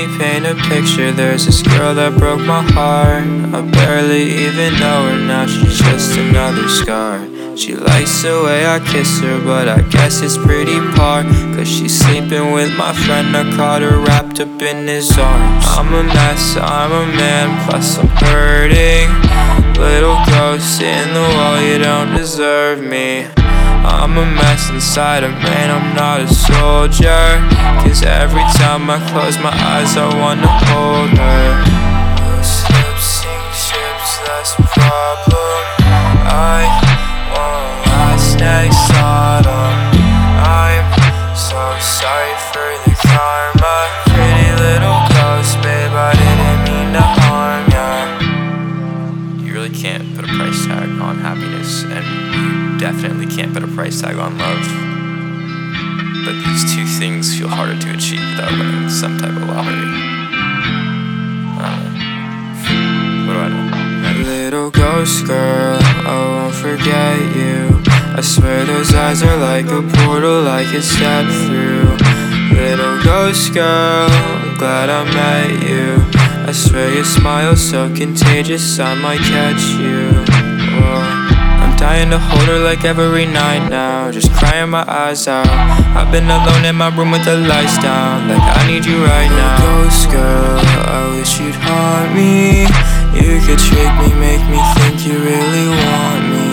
me paint a picture. There's this girl that broke my heart. I barely even know her now, she's just another scar. She likes the way I kiss her, but I guess it's pretty par. Cause she's sleeping with my friend, I caught her wrapped up in his arms. I'm a mess, I'm a man, plus I'm hurting. Little ghost in the wall, you don't deserve me. I'm a mess inside, a man, I'm not a soldier. Cause every time I close my eyes, I wanna hold her. Loose lips sink ships, that's a problem. I won't last next autumn. I'm so sorry for the karma. Pretty little ghost, babe, I didn't mean to harm ya. You really can't put a price tag on happiness, and you definitely can't put a price tag on love. But these two things feel harder to achieve without winning some type of lottery. I don't know. What do I know? That little ghost girl, I won't forget you. I swear those eyes are like a portal I could step through. Little ghost girl, I'm glad I met you. I swear your smile's so contagious, I might catch you. Whoa. I'm dying to hold her like every night now, just crying my eyes out. I've been alone in my room with the lights down, like I need you right now. Ghost girl, I wish you'd haunt me. You could trick me, make me think you really want me.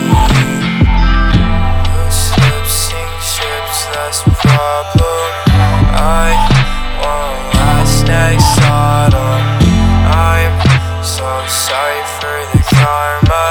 Loose lips sink ships, that's a problem. I won't last next autumn. I'm so sorry for the karma.